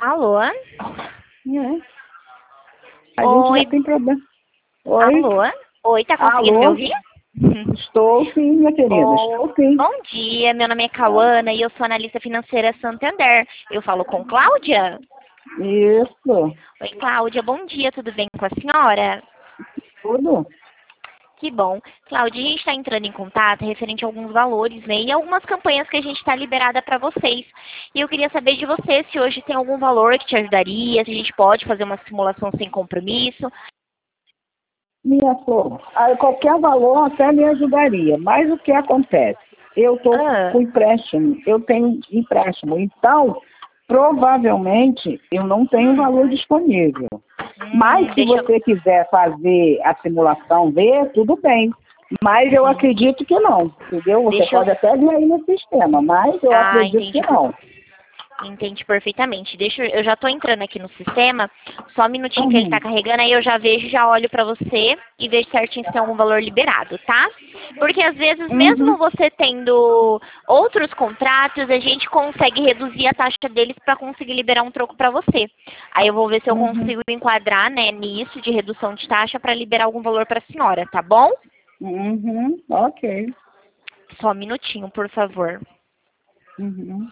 Alô? É. A gente Oi. já tem problema. Oi? Alô? Oi, tá conseguindo me Alô? ouvir? Estou sim, minha querida. Oh, Estou sim. bom dia, meu nome é Cauana e eu sou analista financeira Santander. Eu falo com Cláudia? Isso. Oi, Cláudia, bom dia, tudo bem com a senhora? Tudo? Que bom. Cláudia, a gente está entrando em contato referente a alguns valores, né? E algumas campanhas que a gente está liberada para vocês. E eu queria saber de você se hoje tem algum valor que te ajudaria, se a gente pode fazer uma simulação sem compromisso. Minha flor, qualquer valor até me ajudaria. Mas o que acontece? Eu estou Ah, com empréstimo. Eu tenho empréstimo. Então, provavelmente, eu não tenho valor disponível. Mas se deixa eu... você quiser fazer a simulação, ver, tudo bem. Mas eu Sim, acredito que não, entendeu? Você deixa eu... pode até ver aí no sistema, mas eu Ah, acredito que entendi. não. Entendi perfeitamente. Eu já estou entrando aqui no sistema, só um minutinho que ele está Uhum. carregando, aí eu já vejo, já olho para você e vejo certinho se tem algum valor liberado, tá? Porque às vezes, mesmo Uhum. você tendo outros contratos, a gente consegue reduzir a taxa deles para conseguir liberar um troco para você. Aí eu vou ver se eu Uhum. consigo enquadrar, né, nisso de redução de taxa para liberar algum valor para a senhora, tá bom? Uhum. Ok. Só um minutinho, por favor. Uhum.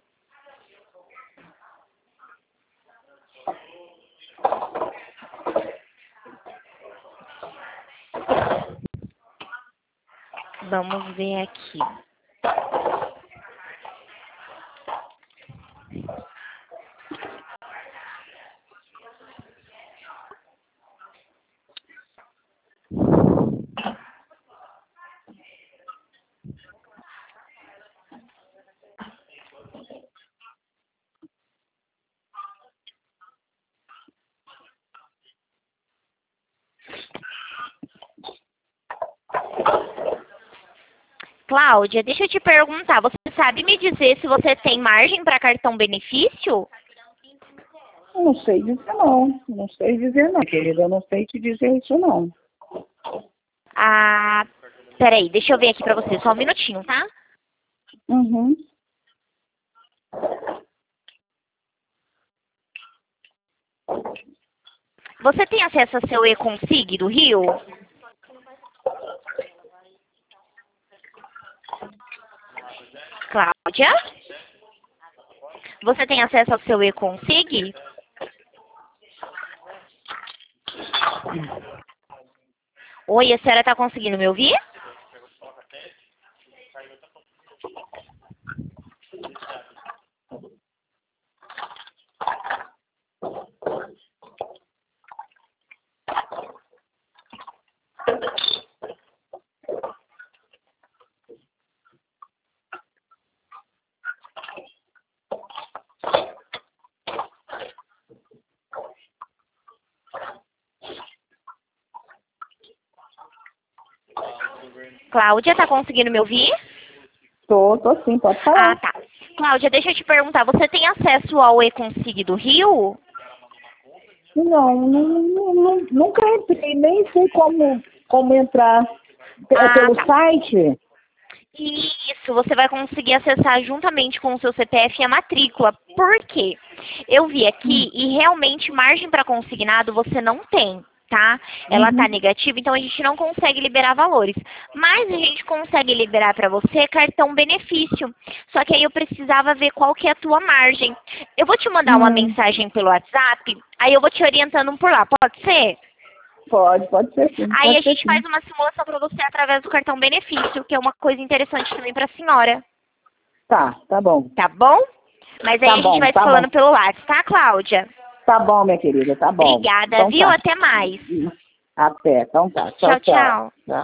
Vamos ver aqui. Cláudia, deixa eu te perguntar, você sabe me dizer se você tem margem para cartão benefício? Eu não sei dizer não. Não sei dizer não, querida. Eu não sei te dizer isso não. Ah, peraí, deixa eu ver aqui para você, só um minutinho, tá? Uhum. Você tem acesso ao seu e-consig do Rio? Cláudia? Você tem acesso ao seu e-consig? Oi, a senhora está conseguindo me ouvir? Cláudia, está conseguindo me ouvir? Tô sim, pode Ah, falar. tá. Cláudia, deixa eu te perguntar, você tem acesso ao e-consig do Rio? Nunca entrei, nem sei como entrar. É Ah, pelo tá. site? Isso, você vai conseguir acessar juntamente com o seu CPF e a matrícula. Por quê? Eu vi aqui e realmente margem para consignado você não tem, tá? Ela tá Uhum. negativa, então a gente não consegue liberar valores. Mas a gente consegue liberar para você cartão benefício. Só que aí eu precisava ver qual que é a tua margem. Eu vou te mandar uma Hum. mensagem pelo WhatsApp, aí eu vou te orientando por lá, pode ser? Pode ser sim, Aí a pode ser gente faz sim. uma simulação para você através do cartão benefício, que é uma coisa interessante também para a senhora. Tá bom. Tá bom? Mas aí Tá a gente bom, vai se tá bom. falando pelo WhatsApp, tá, Cláudia? Tá bom, minha querida, tá bom. Obrigada, Então viu? tá. Até mais. Até. Então tá. Tchau, Tchau, tchau. tchau. Tchau.